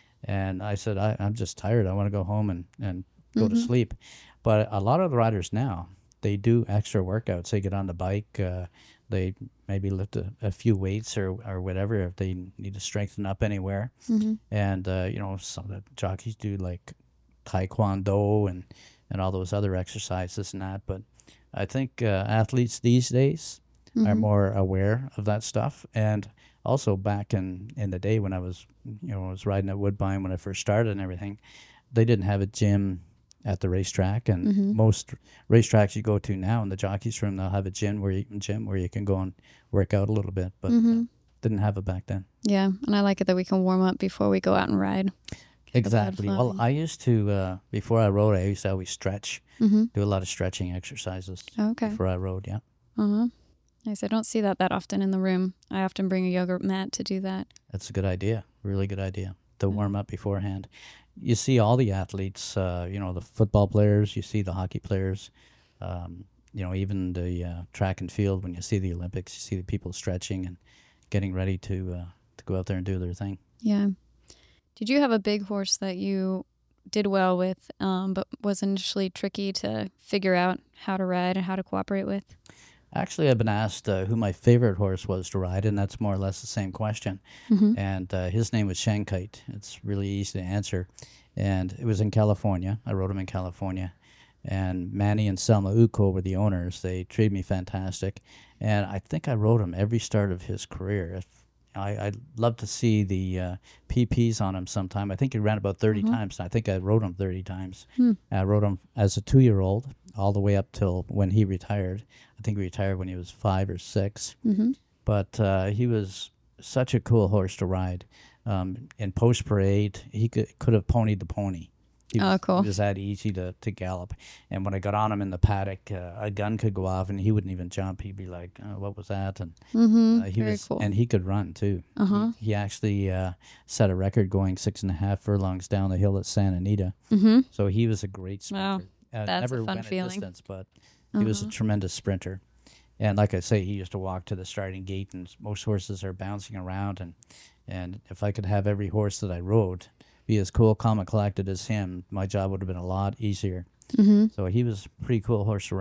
And I said, I, I'm just tired. I want to go home and, and go Mm-hmm. to sleep. But a lot of the riders now, they do extra workouts. They get on the bike. Uh, they maybe lift a, a few weights or, or whatever if they need to strengthen up anywhere. Mm-hmm. And, uh, you know, some of the jockeys do like taekwondo and, and all those other exercises and that. But I think uh, athletes these days Mm-hmm. are more aware of that stuff. And also back in, in the day when I was, you know, I was riding at Woodbine when I first started and everything, they didn't have a gym at the racetrack. And Mm-hmm. most racetracks you go to now in the jockeys room, they'll have a gym where you, gym where you can go and work out a little bit, but Mm-hmm. uh, didn't have it back then. Yeah, and I like it that we can warm up before we go out and ride. Exactly. blood Well, flowing. I used to, uh, before I rode, I used to always stretch, Mm-hmm. do a lot of stretching exercises Okay. before I rode, yeah. Uh-huh. Nice. I don't see that that often in the room. I often bring a yoga mat to do that. That's a good idea. Really good idea to warm up beforehand. You see all the athletes, uh, you know, the football players, you see the hockey players, um, you know, even the uh, track and field. When you see the Olympics, you see the people stretching and getting ready to uh, to go out there and do their thing. Yeah. Did you have a big horse that you did well with, um, but was initially tricky to figure out how to ride and how to cooperate with? Actually, I've been asked uh, who my favorite horse was to ride, and that's more or less the same question. Mm-hmm. And uh, his name was Shankite. It's really easy to answer. And it was in California. I rode him in California. And Manny and Selma Uko were the owners. They treated me fantastic. And I think I rode him every start of his career. If, I, I'd love to see the uh, P Ps on him sometime. I think he ran about thirty Mhm. times. And I think I rode him thirty times. Hmm. I rode him as a two-year-old all the way up till when he retired. I think he retired when he was five or six. Mm-hmm. But uh, he was such a cool horse to ride. Um, in post parade, he could could have ponied the pony. He Oh, was, cool. He was that easy to, to gallop. And when I got on him in the paddock, uh, a gun could go off and he wouldn't even jump. He'd be like, oh, "What was that?" And Mm-hmm. uh, he Very was, cool. and he could run too. Uh-huh. He, he actually uh, set a record going six and a half furlongs down the hill at Santa Anita. Mm-hmm. So he was a great Wow. sprinter. Uh, That's a never fun went feeling. a distance, but he was a Uh-huh. tremendous sprinter. And like I say, he used to walk to the starting gate, and most horses are bouncing around. And, and if I could have every horse that I rode be as cool, calm, and collected as him, my job would have been a lot easier. Mm-hmm. So he was a pretty cool horse to ride.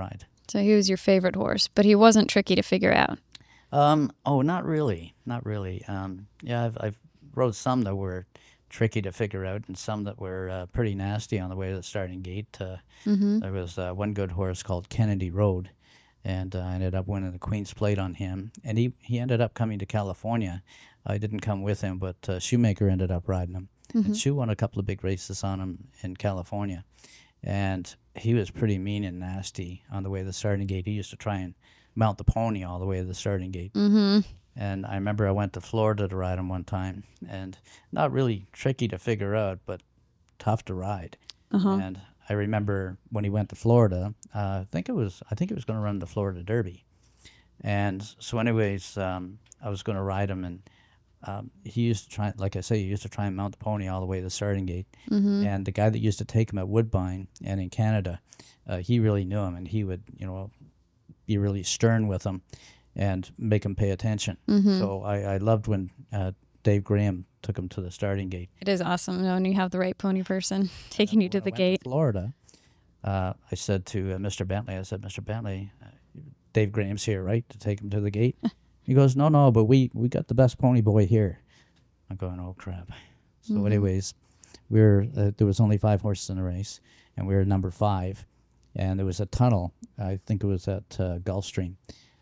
So he was your favorite horse, but he wasn't tricky to figure out. Um, oh, not really, not really. Um, yeah, I've, I've rode some that were tricky to figure out, and some that were uh, pretty nasty on the way to the starting gate. Uh, mm-hmm. There was uh, one good horse called Kennedy Road, and uh, I ended up winning the Queen's Plate on him. And he, he ended up coming to California. I didn't come with him, but uh, Shoemaker ended up riding him. Mm-hmm. And Shoe won a couple of big races on him in California. And he was pretty mean and nasty on the way to the starting gate. He used to try and mount the pony all the way to the starting gate. Mm-hmm. And I remember I went to Florida to ride him one time, and not really tricky to figure out, but tough to ride. Uh-huh. And I remember when he went to Florida, uh, I think it was I think he was going to run the Florida Derby. And so anyways, um, I was going to ride him, and um, he used to try, like I say, he used to try and mount the pony all the way to the starting gate. Mm-hmm. And the guy that used to take him at Woodbine and in Canada, uh, he really knew him, and he would, you know, be really stern with him and make him pay attention. Mm-hmm. So I, I loved when uh, Dave Graham took him to the starting gate. It is awesome when you have the right pony person taking uh, you to the I gate. Went to Florida, uh, I said to uh, Mister Bentley, I said, Mister Bentley, uh, Dave Graham's here, right, to take him to the gate? He goes, no, no, but we, we got the best pony boy here. I'm going, oh, crap. So mm-hmm. anyways, we were, uh, there was only five horses in the race, and we were number five. And there was a tunnel, I think it was at uh, Gulfstream,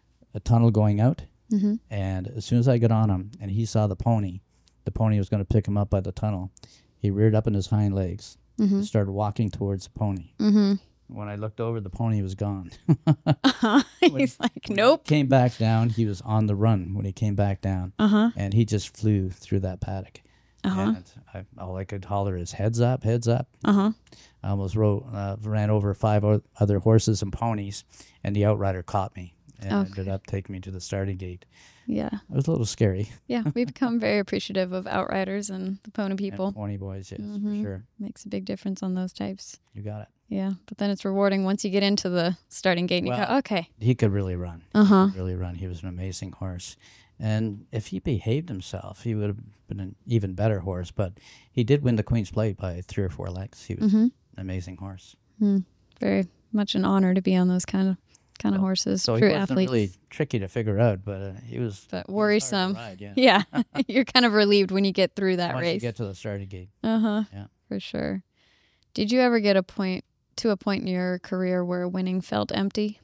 a tunnel going out. Mm-hmm. And as soon as I got on him and he saw the pony, the pony was going to pick him up by the tunnel, he reared up on his hind legs mm-hmm. and started walking towards the pony. Mm-hmm. When I looked over, the pony was gone. uh-huh. He's when, like, nope. When he came back down, he was on the run when he came back down. Uh-huh. And he just flew through that paddock. Uh-huh. And I, all I could holler is, heads up, heads up. Uh-huh. I almost rode, uh, ran over five o- other horses and ponies, and the outrider caught me and okay. ended up taking me to the starting gate. Yeah. It was a little scary. Yeah, we become very appreciative of outriders and the pony people. And pony boys, yes, mm-hmm. for sure. Makes a big difference on those types. You got it. Yeah, but then it's rewarding once you get into the starting gate and well, you go, okay. He could really run. Uh-huh. He could really run. He was an amazing horse. And if he behaved himself, he would have been an even better horse. But he did win the Queen's Plate by three or four lengths. He was mm-hmm. an amazing horse. Mm. Very much an honor to be on those kind of kind of so, horses. So True he wasn't athletes. really tricky to figure out, but uh, he was but worrisome. He was hard to ride, yeah, yeah. You're kind of relieved when you get through that Once race. You get to the starting gate. Uh huh. Yeah, for sure. Did you ever get a point to a point in your career where winning felt empty,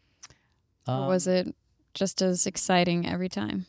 um, or was it just as exciting every time?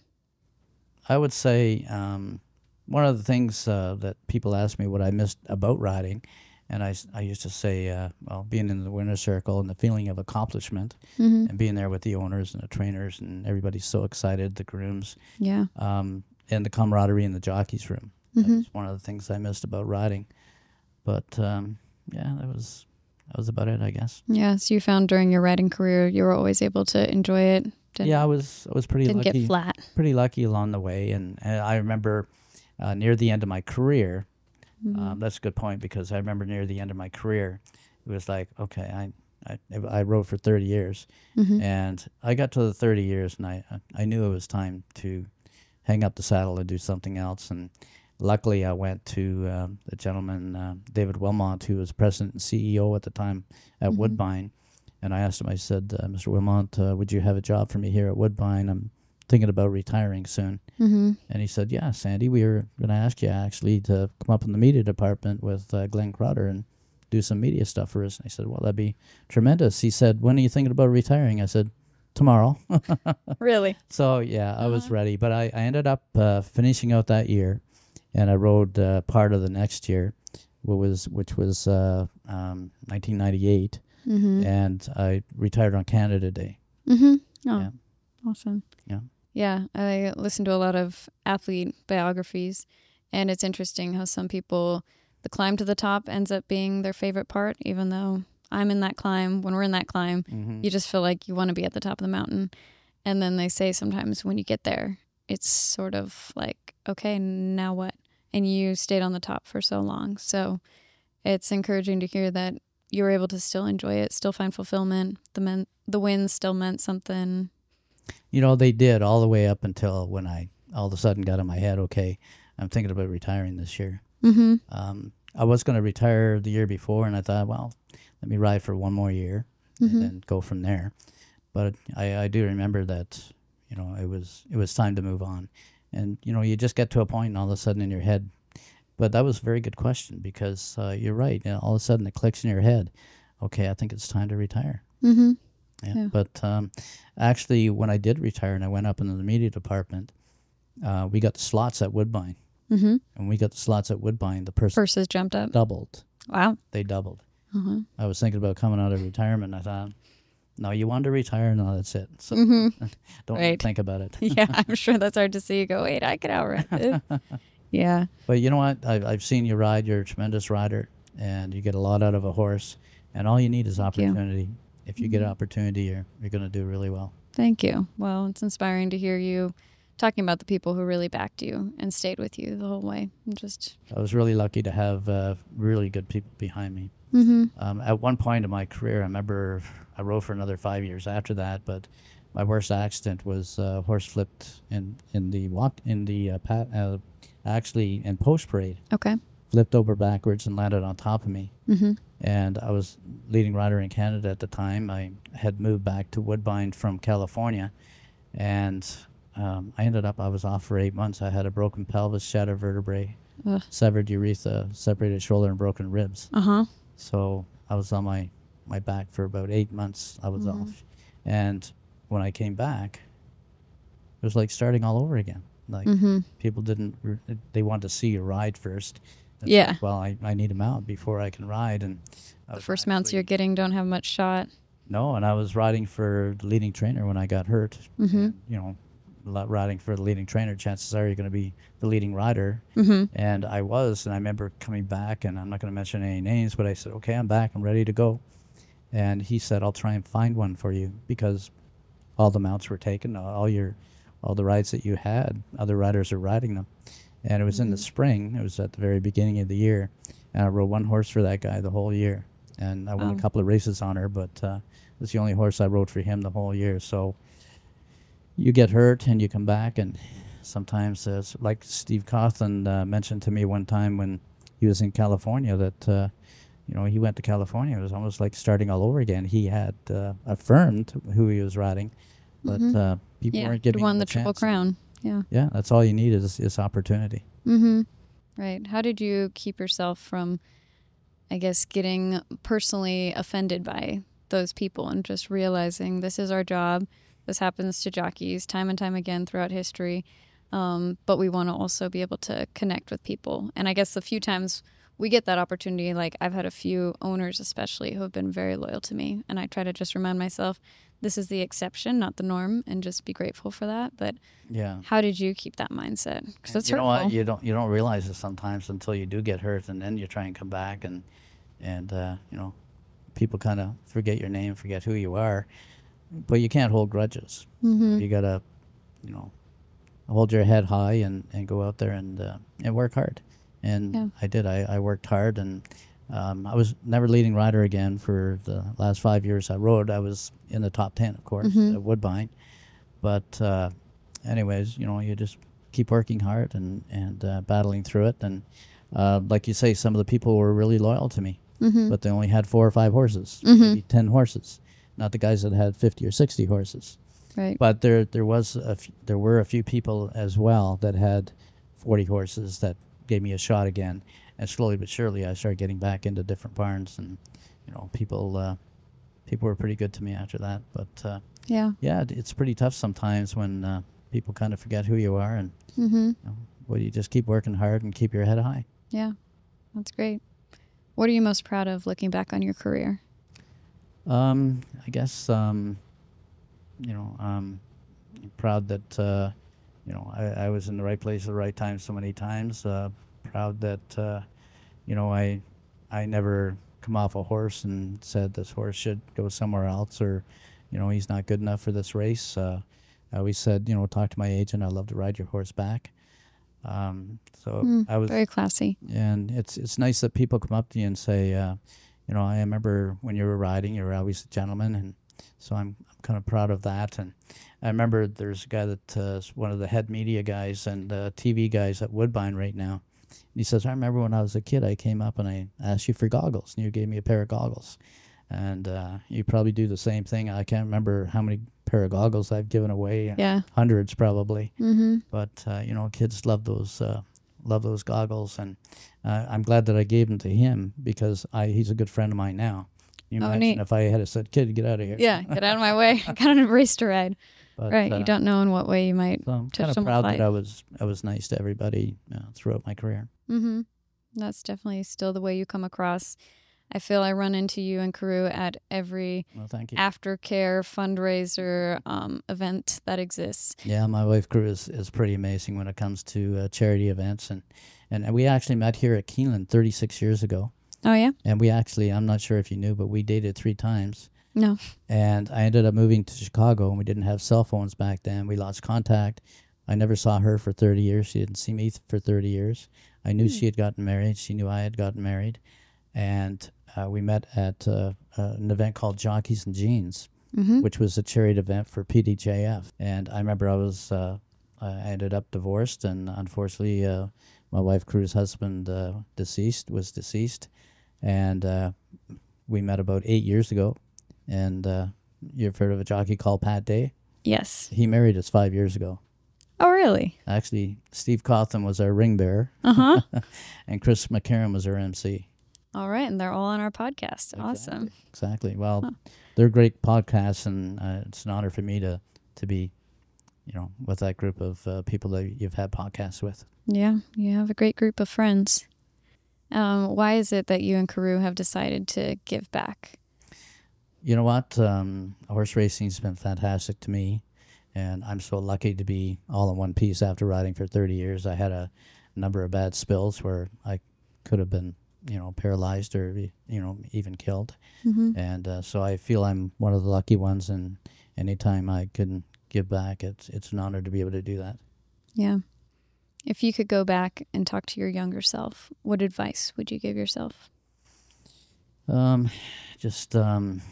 I would say um, one of the things uh, that people ask me what I missed about riding, and I, I used to say, uh, well, being in the winner's circle and the feeling of accomplishment mm-hmm. and being there with the owners and the trainers and everybody's so excited, the grooms, yeah, um, and the camaraderie in the jockey's room. Mm-hmm. That's one of the things I missed about riding. But, um, yeah, that was that was about it, I guess. Yeah, so you found during your riding career you were always able to enjoy it. Didn't, yeah, I was I was pretty didn't lucky. Didn't get flat. Pretty lucky along the way. And, and I remember uh, near the end of my career, mm-hmm. um, that's a good point, because I remember near the end of my career, it was like, okay, I I, I rode for thirty years. Mm-hmm. And I got to the thirty years, and I, I knew it was time to hang up the saddle and do something else. And luckily, I went to uh, the gentleman, uh, David Wilmot, who was president and C E O at the time at mm-hmm. Woodbine. And I asked him, I said, uh, Mister Wilmot, uh, would you have a job for me here at Woodbine? I'm thinking about retiring soon. Mm-hmm. And he said, yeah, Sandy, we were going to ask you actually to come up in the media department with uh, Glenn Crowder and do some media stuff for us. And I said, well, that'd be tremendous. He said, when are you thinking about retiring? I said, tomorrow. Really? So, yeah, uh-huh. I was ready. But I, I ended up uh, finishing out that year, and I rode uh, part of the next year, which was, which was uh, um, nineteen ninety-eight. Mm-hmm. And I retired on Canada Day. Mm-hmm. Oh, yeah. Awesome. Yeah. Yeah, I listen to a lot of athlete biographies, and it's interesting how some people, the climb to the top ends up being their favorite part, even though I'm in that climb. When we're in that climb, mm-hmm. you just feel like you want to be at the top of the mountain. And then they say sometimes when you get there, it's sort of like, okay, now what? And you stayed on the top for so long. So it's encouraging to hear that you were able to still enjoy it, still find fulfillment. The men, the wins still meant something. You know, they did all the way up until when I all of a sudden got in my head, okay, I'm thinking about retiring this year. Mm-hmm. Um, I was going to retire the year before, and I thought, well, let me ride for one more year. Mm-hmm. and then go from there. But I, I do remember that, you know, it was it was time to move on. And, you know, you just get to a point and all of a sudden in your head. But that was a very good question because uh, you're right. You know, all of a sudden it clicks in your head. Okay, I think it's time to retire. Mm-hmm. Yeah. Yeah. But um, actually, when I did retire and I went up into the media department, uh, we got the slots at Woodbine. Mm-hmm. And we got the slots at Woodbine. The person Purses jumped up. doubled. Wow. They doubled. Uh-huh. I was thinking about coming out of retirement. I thought, no, you want to retire? No, that's it. So Mm-hmm. don't Right. think about it. Yeah, I'm sure that's hard to see. You go, wait, I could outrun it. Yeah. But you know what? I've, I've seen you ride. You're a tremendous rider, and you get a lot out of a horse. And all you need is Thank you. opportunity. If you get opportunity, you're, you're going to do really well. Thank you. Well, it's inspiring to hear you talking about the people who really backed you and stayed with you the whole way. And just I was really lucky to have uh, really good people behind me. mm-hmm. Um, at one point in my career, I remember I rode for another five years after that, but my worst accident was uh, horse flipped in, in the walk in the uh, pat, uh, actually in post parade, Okay. flipped over backwards and landed on top of me. Mm-hmm. And I was leading rider in Canada at the time. I had moved back to Woodbine from California, and um, I ended up, I was off for eight months. I had a broken pelvis, shattered vertebrae, Ugh. severed urethra, separated shoulder, and broken ribs. Uh-huh. So I was on my, my back for about eight months. I was Mhm. off. And when I came back, it was like starting all over again. Like Mm-hmm. people didn't, re- they wanted to see you ride first. It's Yeah. like, well, I, I need a mount before I can ride. And I The was first mounts you're actually- getting don't have much shot. No, and I was riding for the leading trainer when I got hurt. Mm-hmm. And, you know, lo- riding for the leading trainer, chances are you're going to be the leading rider. Mm-hmm. And I was, and I remember coming back, and I'm not going to mention any names, but I said, okay, I'm back, I'm ready to go. And he said, I'll try and find one for you because all the mounts were taken, all your, all the rides that you had, other riders are riding them. And it was in the spring, it was at the very beginning of the year, and I rode one horse for that guy the whole year. And I won Wow. a couple of races on her, but uh, it was the only horse I rode for him the whole year. So you get hurt and you come back, and sometimes, uh, s- like Steve Coughlin uh, mentioned to me one time when he was in California, that uh, you know he went to California. It was almost like starting all over again. He had uh, affirmed who he was riding, but Mhm. uh, people Yeah. weren't You giving won him the a Triple chance. Crown. Yeah. Yeah, that's all you need is is opportunity. Mm-hmm. Right. How did you keep yourself from, I guess, getting personally offended by those people and just realizing this is our job. This happens to jockeys time and time again throughout history. Um, but we want to also be able to connect with people. And I guess the few times we get that opportunity, like I've had a few owners especially who have been very loyal to me. And I try to just remind myself, this is the exception, not the norm, and just be grateful for that. But Yeah. how did you keep that mindset? Because it's you know hurtful. what? You don't you don't realize it sometimes until you do get hurt, and then you try and come back, and and uh, you know, people kind of forget your name, forget who you are, but you can't hold grudges. Mm-hmm. You gotta, you know, hold your head high and, and go out there and uh, and work hard. And Yeah. I did. I, I worked hard, and um, I was never leading rider again for the last five years I rode. I was in the top ten, of course, Mhm. at Woodbine. But uh, anyways, you know, you just keep working hard and, and uh, battling through it. And uh, like you say, some of the people were really loyal to me, Mm-hmm. but they only had four or five horses, Mhm. maybe ten horses, not the guys that had fifty or sixty horses. Right. But there, there was a f- there were a few people as well that had forty horses that gave me a shot again, and slowly but surely I started getting back into different barns, and you know, people, uh, people were pretty good to me after that. But uh, Yeah. yeah, it- it's pretty tough sometimes when uh, people kind of forget who you are, and Mm-hmm. you know, well, you just keep working hard and keep your head high. Yeah. That's great. What are you most proud of looking back on your career? Um, I guess um, you know, um, proud that uh, you know I, I was in the right place at the right time so many times. Uh, proud that uh, you know I I never come off a horse and said this horse should go somewhere else, or you know, he's not good enough for this race. Uh, I always said, you know, talk to my agent. I'd love to ride your horse back. Um, so Mm, I was very classy. and it's it's nice that people come up to you and say, uh, you know, I remember when you were riding, you were always a gentleman, and so I'm, I'm kind of proud of that. And I remember there's a guy that uh, is one of the head media guys and uh, T V guys at Woodbine right now. And he says, I remember when I was a kid, I came up and I asked you for goggles, and you gave me a pair of goggles. And uh, you probably do the same thing. I can't remember how many pair of goggles I've given away. Yeah. Hundreds probably. Mm-hmm. But, uh, you know, kids love those uh, love those goggles. And uh, I'm glad that I gave them to him because I he's a good friend of mine now. You Oh, imagine neat. if I had said, kid, get out of here. Yeah, get out of my way. I got on a race to ride. But, Right, uh, you don't know in what way you might So I'm touch kind of someone's proud life. that I was I was nice to everybody uh, throughout my career. Mm-hmm. That's definitely still the way you come across. I feel I run into you and Carew at every Well, thank you. aftercare fundraiser um, event that exists. Yeah, my wife Carew is, is pretty amazing when it comes to uh, charity events, and, and we actually met here at Keeneland thirty-six years ago, Oh, yeah? and we actually, I'm not sure if you knew, but we dated three times, No. and I ended up moving to Chicago, and we didn't have cell phones back then. We lost contact. I never saw her for thirty years. She didn't see me th- for thirty years. I knew she had gotten married. She knew I had gotten married, and uh, we met at uh, uh, an event called Jockeys and Jeans, Mm-hmm. which was a charity event for P D J F. And I remember I was, uh, I ended up divorced, and unfortunately, uh, my wife Crew's husband uh, deceased, was deceased, and uh, we met about eight years ago. And uh, you've heard of a jockey called Pat Day? Yes. He married us five years ago. Oh, really? Actually, Steve Cawthon was our ring bearer, Uh-huh. and Chris McCarron was our M C. All right, and they're all on our podcast. Awesome. Exactly. Exactly. Well, they're great podcasts, and uh, it's an honor for me to, to be, you know, with that group of uh, people that you've had podcasts with. Yeah, you have a great group of friends. Um, why is it that you and Carew have decided to give back? You know what? Um, horse racing's been fantastic to me, and I'm so lucky to be all in one piece after riding for thirty years. I had a number of bad spills where I could have been, you know, paralyzed or, you know, even killed. Mm-hmm. And uh, so I feel I'm one of the lucky ones, and anytime I can give back, it's it's an honor to be able to do that. Yeah. If you could go back and talk to your younger self, what advice would you give yourself? Um, just um,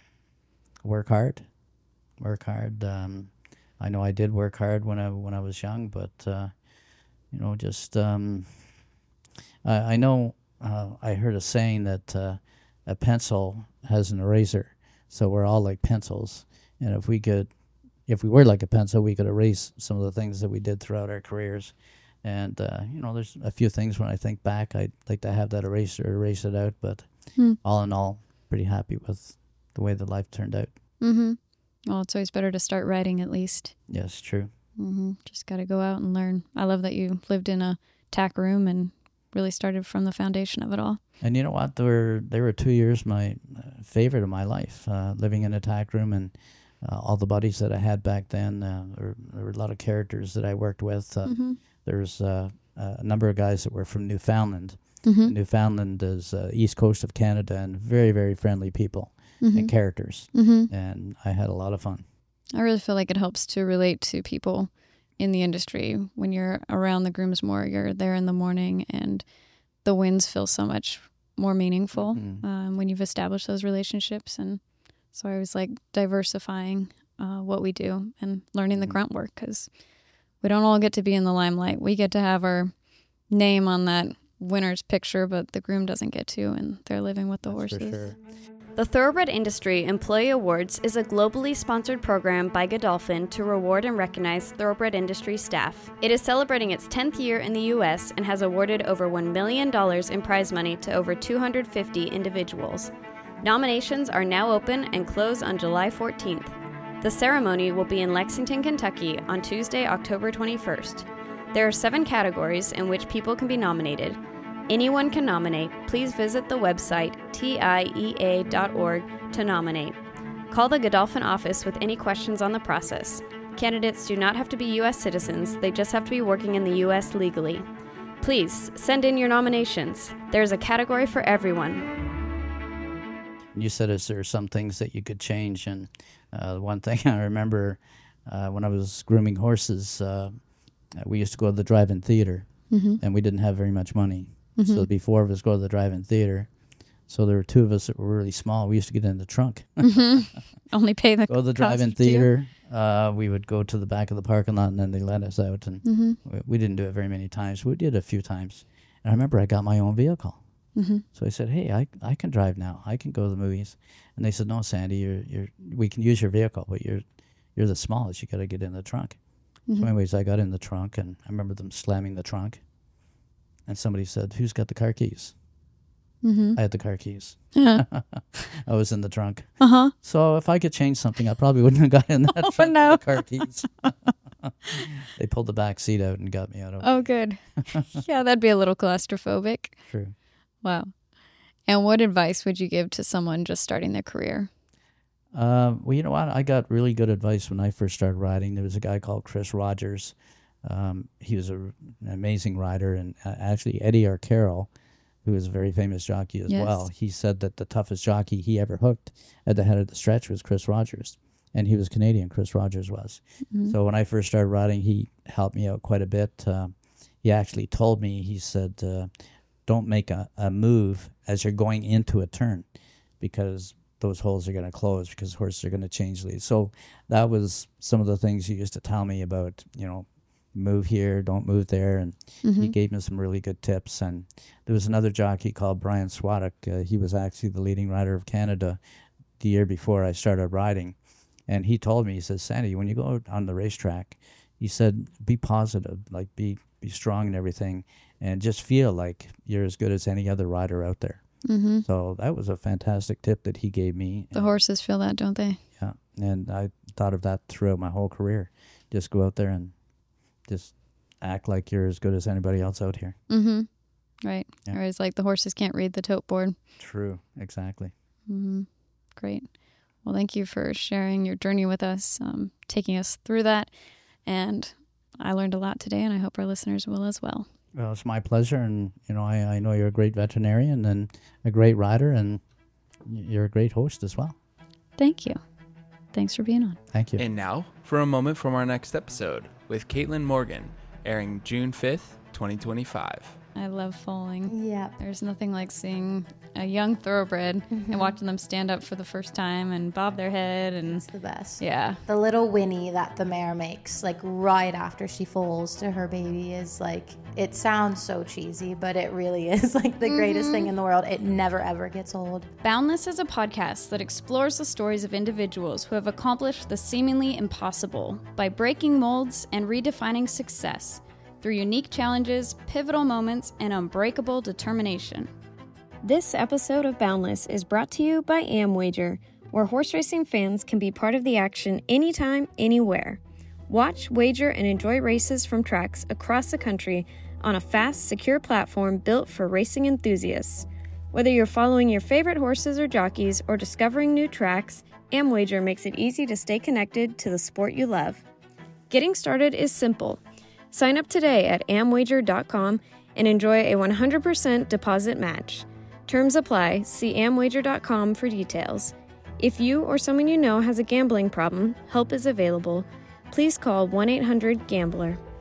work hard, work hard. Um, I know I did work hard when I when I was young, but uh, you know, just um, I, I know uh, I heard a saying that uh, a pencil has an eraser, so we're all like pencils, and if we could, if we were like a pencil, we could erase some of the things that we did throughout our careers. And, uh, you know, there's a few things when I think back, I'd like to have that eraser, erase it out. But Hmm. all in all, pretty happy with the way the life turned out. Mm-hmm. Well, it's always better to start writing at least. Yes, true. Mm-hmm. Just got to go out and learn. I love that you lived in a tack room and really started from the foundation of it all. And you know what? There were, there were two years my uh, favorite of my life, uh, living in a tack room, and uh, all the buddies that I had back then. Uh, there, were, there were a lot of characters that I worked with. Uh, Mm-hmm. There's uh, a number of guys that were from Newfoundland. Mm-hmm. Newfoundland is uh, east coast of Canada, and very, very friendly people Mm-hmm. and characters. Mm-hmm. And I had a lot of fun. I really feel like it helps to relate to people in the industry. When you're around the Groomsmoor, you're there in the morning, and the wins feel so much more meaningful Mhm. um, when you've established those relationships. And so I was like diversifying uh, what we do and learning the Mhm. grunt work, because we don't all get to be in the limelight. We get to have our name on that winner's picture, but the groom doesn't get to, and they're living with the That's horses. for sure. The Thoroughbred Industry Employee Awards is a globally sponsored program by Godolphin to reward and recognize thoroughbred industry staff. It is celebrating its tenth year in the U S and has awarded over one million dollars in prize money to over two hundred fifty individuals. Nominations are now open and close on July fourteenth. The ceremony will be in Lexington, Kentucky on Tuesday, October twenty-first. There are seven categories in which people can be nominated. Anyone can nominate. Please visit the website T I E A dot org to nominate. Call the Godolphin office with any questions on the process. Candidates do not have to be U S citizens, they just have to be working in the U S legally. Please send in your nominations. There's a category for everyone. You said is there some things that you could change, and uh, one thing I remember uh, when I was grooming horses, uh, we used to go to the drive-in theater, Mm-hmm. and we didn't have very much money. Mhm. So the four of us go to the drive-in theater. So there were two of us that were really small. We used to get in the trunk. Mm-hmm. Only pay the Go to the cost drive-in of two. theater. Uh, we would go to the back of the parking lot, and then they let us out. And Mm-hmm. we, we didn't do it very many times. We did a few times. And I remember I got my own vehicle. Mm-hmm. So I said, hey, I, I can drive now. I can go to the movies. And they said, no, Sandy, you're you're we can use your vehicle, but you're you're the smallest. You got to get in the trunk. Mm-hmm. So anyways, I got in the trunk, and I remember them slamming the trunk. And somebody said, who's got the car keys? Mm-hmm. I had the car keys. Yeah. I was in the trunk. Uh-huh. So if I could change something, I probably wouldn't have got in that Oh, trunk no. with the car keys. They pulled the back seat out and got me out of it. Oh, good. Yeah, that'd be a little claustrophobic. True. Wow. And what advice would you give to someone just starting their career? Uh, well, you know what? I got really good advice when I first started riding. There was a guy called Chris Rogers. Um, he was a, an amazing rider. And uh, actually, Eddie Arcaro, who is a very famous jockey as Yes. well, he said that the toughest jockey he ever hooked at the head of the stretch was Chris Rogers. And he was Canadian, Chris Rogers was. Mm-hmm. So when I first started riding, he helped me out quite a bit. Uh, he actually told me, he said, uh, don't make a, a move as you're going into a turn, because those holes are going to close, because horses are going to change leads. So that was some of the things he used to tell me about, you know, move here, don't move there. And Mm-hmm. he gave me some really good tips. And there was another jockey called Brian Swadek. Uh, he was actually the leading rider of Canada the year before I started riding. And he told me, he says, Sandy, when you go out on the racetrack, he said, be positive, like be be strong and everything, and just feel like you're as good as any other rider out there. Mm-hmm. So that was a fantastic tip that he gave me. The And, horses feel that, don't they? yeah, and I thought of that throughout my whole career. Just go out there and just act like you're as good as anybody else out here. Mm-hmm. Right. Yeah. Or it's like the horses can't read the tote board. True, exactly. Mm-hmm. Great. Well, thank you for sharing your journey with us, um, taking us through that. And I learned a lot today, and I hope our listeners will as well. Well, it's my pleasure, and you know, I, I know you're a great veterinarian and a great rider, and you're a great host as well. Thank you. Thanks for being on. Thank you. And now for a moment from our next episode with Caitlin Morgan, airing June fifth, twenty twenty-five. I love foaling. Yeah. There's nothing like seeing a young thoroughbred and watching them stand up for the first time and bob their head. And It's the best. yeah. The little whinny that the mare makes, like right after she foals to her baby, is like, it sounds so cheesy, but it really is like the greatest thing in the world. It never ever gets old. Boundless is a podcast that explores the stories of individuals who have accomplished the seemingly impossible by breaking molds and redefining success through unique challenges, pivotal moments, and unbreakable determination. This episode of Boundless is brought to you by Amwager, where horse racing fans can be part of the action anytime, anywhere. Watch, wager, and enjoy races from tracks across the country on a fast, secure platform built for racing enthusiasts. Whether you're following your favorite horses or jockeys or discovering new tracks, Amwager makes it easy to stay connected to the sport you love. Getting started is simple. Sign up today at amwager dot com and enjoy a one hundred percent deposit match. Terms apply. See amwager dot com for details. If you or someone you know has a gambling problem, help is available. Please call one eight hundred gambler.